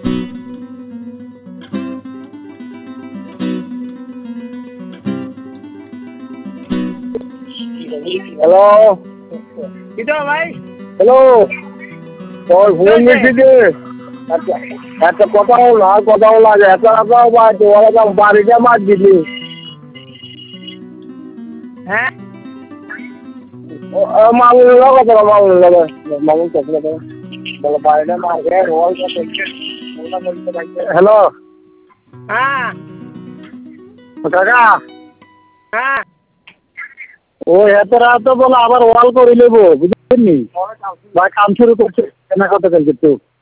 hello কিতো ভাই hello তোর phone দিচ্ছি একটা কথা হল আর কথা হল আগে একটা বাড়ি ওরা বাড়িটা মাছ দিলি হ্যাঁ মামুন কথা মামুন কথা বলো বাড়িটা মাছ হ্যালো হ্যাঁ কাকা হ্যাঁ ও এত রাত বলো আবার ওয়াল করে নেবো বুঝলি বা কাম শুরু করছে কেনা কথা কিন্তু